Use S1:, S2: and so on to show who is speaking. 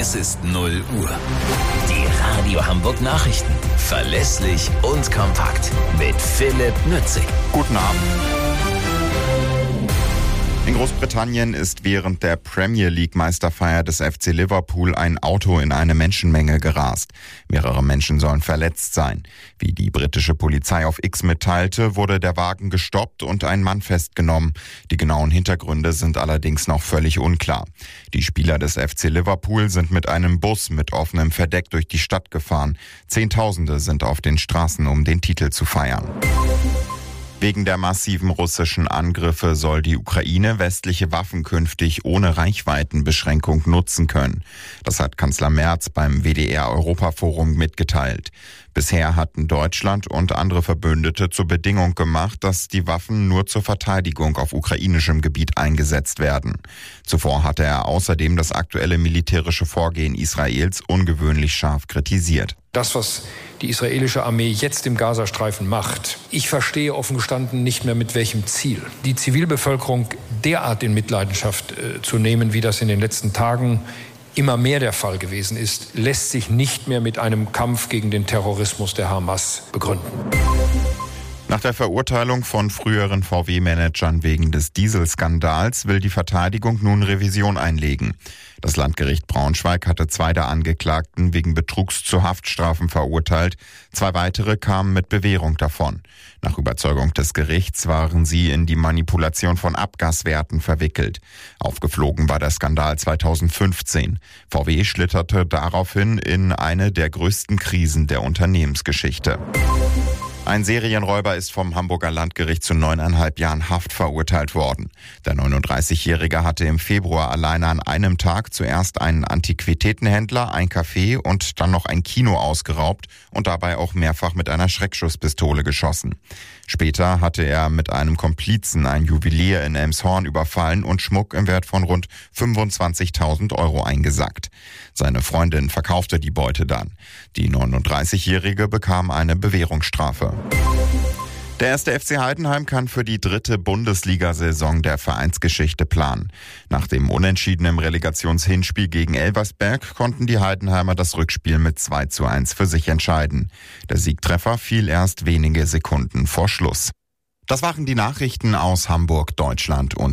S1: Es ist 0 Uhr. Die Radio Hamburg Nachrichten. Verlässlich und kompakt. Mit Philipp Nützig.
S2: Guten Abend. In Großbritannien ist während der Premier League Meisterfeier des FC Liverpool ein Auto in eine Menschenmenge gerast. Mehrere Menschen sollen verletzt sein. Wie die britische Polizei auf X mitteilte, wurde der Wagen gestoppt und ein Mann festgenommen. Die genauen Hintergründe sind allerdings noch völlig unklar. Die Spieler des FC Liverpool sind mit einem Bus mit offenem Verdeck durch die Stadt gefahren. Zehntausende sind auf den Straßen, um den Titel zu feiern. Wegen der massiven russischen Angriffe soll die Ukraine westliche Waffen künftig ohne Reichweitenbeschränkung nutzen können. Das hat Kanzler Merz beim WDR-Europaforum mitgeteilt. Bisher hatten Deutschland und andere Verbündete zur Bedingung gemacht, dass die Waffen nur zur Verteidigung auf ukrainischem Gebiet eingesetzt werden. Zuvor hatte er außerdem das aktuelle militärische Vorgehen Israels ungewöhnlich scharf kritisiert.
S3: Das, was die israelische Armee jetzt im Gazastreifen macht, ich verstehe offen gestanden nicht mehr mit welchem Ziel. Die Zivilbevölkerung derart in Mitleidenschaft zu nehmen, wie das in den letzten Tagen immer mehr der Fall gewesen ist, lässt sich nicht mehr mit einem Kampf gegen den Terrorismus der Hamas begründen.
S2: Nach der Verurteilung von früheren VW-Managern wegen des Dieselskandals will die Verteidigung nun Revision einlegen. Das Landgericht Braunschweig hatte 2 der Angeklagten wegen Betrugs zu Haftstrafen verurteilt. 2 weitere kamen mit Bewährung davon. Nach Überzeugung des Gerichts waren sie in die Manipulation von Abgaswerten verwickelt. Aufgeflogen war der Skandal 2015. VW schlitterte daraufhin in eine der größten Krisen der Unternehmensgeschichte. Ein Serienräuber ist vom Hamburger Landgericht zu 9,5 Jahren Haft verurteilt worden. Der 39-Jährige hatte im Februar alleine an einem Tag zuerst einen Antiquitätenhändler, ein Café und dann noch ein Kino ausgeraubt und dabei auch mehrfach mit einer Schreckschusspistole geschossen. Später hatte er mit einem Komplizen ein Juwelier in Elmshorn überfallen und Schmuck im Wert von rund 25.000 € eingesackt. Seine Freundin verkaufte die Beute dann. Die 39-Jährige bekam eine Bewährungsstrafe. Der 1. FC Heidenheim kann für die 3. Bundesliga-Saison der Vereinsgeschichte planen. Nach dem Unentschieden im Relegationshinspiel gegen Elversberg konnten die Heidenheimer das Rückspiel mit 2:1 für sich entscheiden. Der Siegtreffer fiel erst wenige Sekunden vor Schluss. Das waren die Nachrichten aus Hamburg, Deutschland und